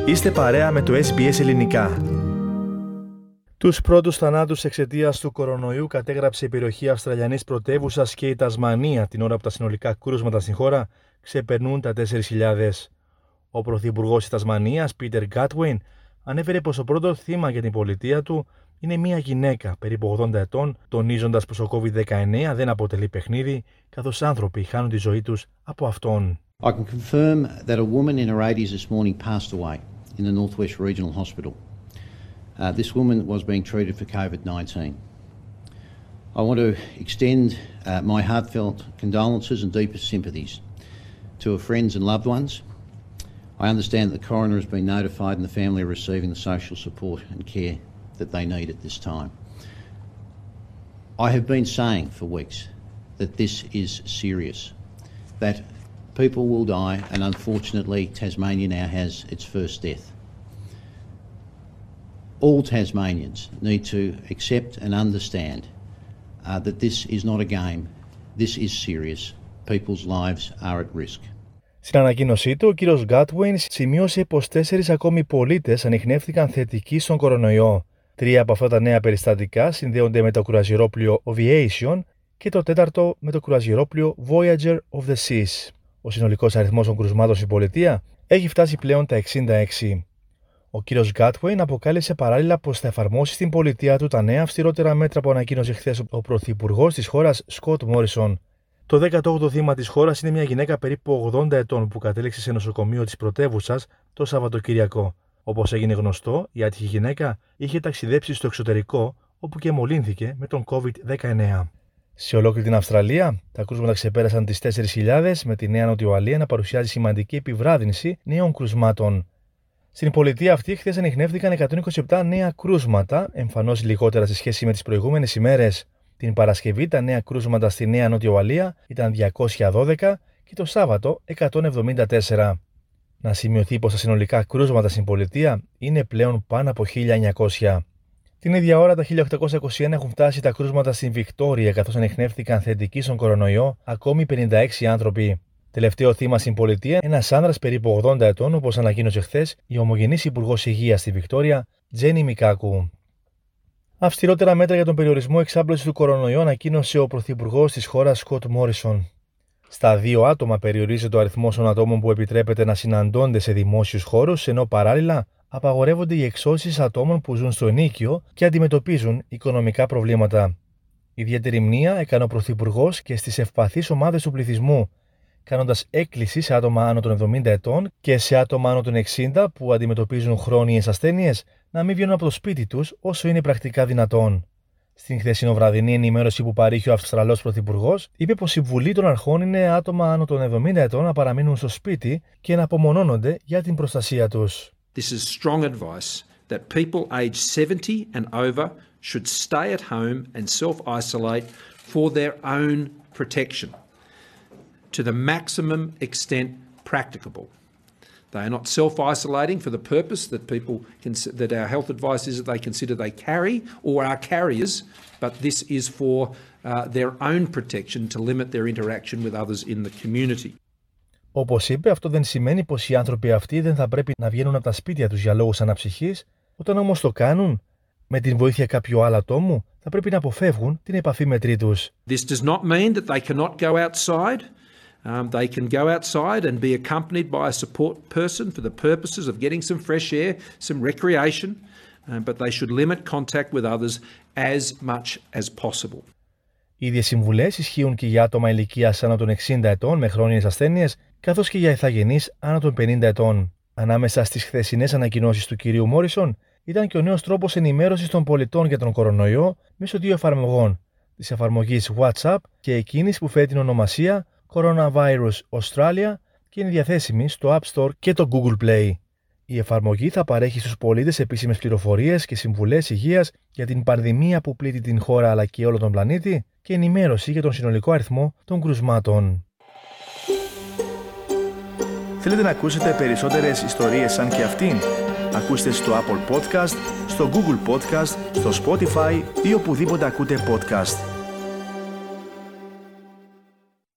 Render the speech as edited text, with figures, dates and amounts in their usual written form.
Είστε παρέα με το SBS Ελληνικά. Τους πρώτους θανάτους εξαιτίας του κορονοϊού κατέγραψε η περιοχή Αυστραλιανής πρωτεύουσας και η Τασμανία την ώρα που τα συνολικά κρούσματα στην χώρα ξεπερνούν τα 4.000. Ο πρωθυπουργός της Τασμανίας, Peter Gutwein, ανέφερε πως το πρώτο θύμα για την πολιτεία του είναι μια γυναίκα περίπου 80 ετών, τονίζοντας πως ο COVID-19 δεν αποτελεί παιχνίδι, καθώς άνθρωποι χάνουν τη ζωή τους από αυτόν. I can confirm that a woman in her 80s this morning passed away in the Northwest Regional Hospital. This woman was being treated for COVID-19. I want to extend my heartfelt condolences and deepest sympathies to her friends and loved ones. I understand that the coroner has been notified and the family are receiving the social support and care that they need at this time. I have been saying for weeks that this is serious, that people will die, and unfortunately Tasmania now has its first death. All Tasmanians need to accept and understand that this is not a game, this is serious. People's lives are at risk. Στην ανακοίνωσή του, ο κύριος Gutwein σημείωσε πως 4 ακόμη πολίτες ανιχνεύτηκαν θετικοί στον κορονοϊό. 3 από αυτά τα νέα περιστατικά συνδέονται με το κρουαζιερόπλοιο Aviation και το 4ο με το κρουαζιερόπλοιο Voyager of the Seas. Ο συνολικός αριθμός των κρουσμάτων στην πολιτεία έχει φτάσει πλέον τα 66. Ο κύριος Gutwein αποκάλυψε παράλληλα πως θα εφαρμόσει στην πολιτεία του τα νέα αυστηρότερα μέτρα που ανακοίνωσε χθες ο πρωθυπουργός της χώρας, Scott Morrison. Το 18ο θύμα της χώρας είναι μια γυναίκα περίπου 80 ετών που κατέληξε σε νοσοκομείο της πρωτεύουσας το Σαββατοκύριακο. Όπως έγινε γνωστό, η άτυχη γυναίκα είχε ταξιδέψει στο εξωτερικό, όπου και μολύνθηκε με τον COVID-19. Σε ολόκληρη την Αυστραλία, τα κρούσματα ξεπέρασαν τις 4.000, με τη Νέα Νότια Ουαλία να παρουσιάζει σημαντική επιβράδυνση νέων κρουσμάτων. Στην πολιτεία αυτή, χθες ανιχνεύτηκαν 127 νέα κρούσματα, εμφανώς λιγότερα σε σχέση με τις προηγούμενες ημέρες. Την Παρασκευή, τα νέα κρούσματα στη Νέα Νότια Ουαλία ήταν 212 και το Σάββατο 174. Να σημειωθεί πως τα συνολικά κρούσματα στην πολιτεία είναι πλέον πάνω από 1.900. Την ίδια ώρα, τα 1.821 έχουν φτάσει τα κρούσματα στην Βικτόρια, καθώς ανιχνεύτηκαν θετικοί στον κορονοϊό ακόμη 56 άνθρωποι. Τελευταίο θύμα στην πολιτεία, ένας άνδρας περίπου 80 ετών, όπως ανακοίνωσε χθες η ομογενής υπουργός υγείας στη Βικτόρια, Τζένι Μικάκου. Αυστηρότερα μέτρα για τον περιορισμό εξάπλωσης του κορονοϊού ανακοίνωσε ο πρωθυπουργός της χώρας, Scott Morrison. Στα 2 άτομα περιορίζεται ο αριθμός των ατόμων που επιτρέπεται να συναντώνται σε δημόσιους χώρους, ενώ παράλληλα απαγορεύονται οι εξώσεις ατόμων που ζουν στο ενοίκιο και αντιμετωπίζουν οικονομικά προβλήματα. Ιδιαίτερη μνήα έκανε ο πρωθυπουργός και στις ευπαθείς ομάδες του πληθυσμού, κάνοντας έκκληση σε άτομα άνω των 70 ετών και σε άτομα άνω των 60 που αντιμετωπίζουν χρόνιες ασθένειες να μην βγαίνουν από το σπίτι τους όσο είναι πρακτικά δυνατόν. Στην χθεσινοβραδινή ενημέρωση που παρήχε ο Αυστραλός πρωθυπουργός, είπε πως η Βουλή των Αρχών είναι άτομα άνω των 70 ετών να παραμείνουν στο σπίτι και να απομονώνονται για την προστασία τους. This is strong advice that people aged 70 and over should stay at home and self-isolate for their own protection to the maximum extent practicable. They are not self-isolating for the purpose that our health advice is that they consider they carry or are carriers, but this is for their own protection to limit their interaction with others in the community. Όπως είπε, αυτό δεν σημαίνει πως οι άνθρωποι αυτοί δεν θα πρέπει να βγαίνουν από τα σπίτια τους για λόγους αναψυχής. Όταν όμως το κάνουν, με την βοήθεια κάποιου άλλου ατόμου, θα πρέπει να αποφεύγουν την επαφή με τρίτους. This does not mean that they cannot go outside. They can go outside and be accompanied by a support person for the purposes of getting some fresh air, some recreation, but they should limit contact with others as much as possible. Οι ίδιες συμβουλές ισχύουν και για άτομα ηλικίας άνω των 60 ετών με χρόνιες ασθένειες, καθώς και για ηθαγενείς άνω των 50 ετών. Ανάμεσα στις χθεσινές ανακοινώσεις του κυρίου Μόρισον ήταν και ο νέος τρόπος ενημέρωσης των πολιτών για τον κορονοϊό μέσω 2 εφαρμογών, της εφαρμογής WhatsApp και εκείνης που φέρει την ονομασία Coronavirus Australia και είναι διαθέσιμη στο App Store και το Google Play. Η εφαρμογή θα παρέχει στους πολίτες επίσημες πληροφορίες και συμβουλές υγείας για την πανδημία που πλήττει την χώρα αλλά και όλο τον πλανήτη και ενημέρωση για τον συνολικό αριθμό των κρουσμάτων. Θέλετε να ακούσετε περισσότερες ιστορίες σαν και αυτήν? Ακούστε στο Apple Podcast, στο Google Podcast, στο Spotify ή οπουδήποτε ακούτε podcast.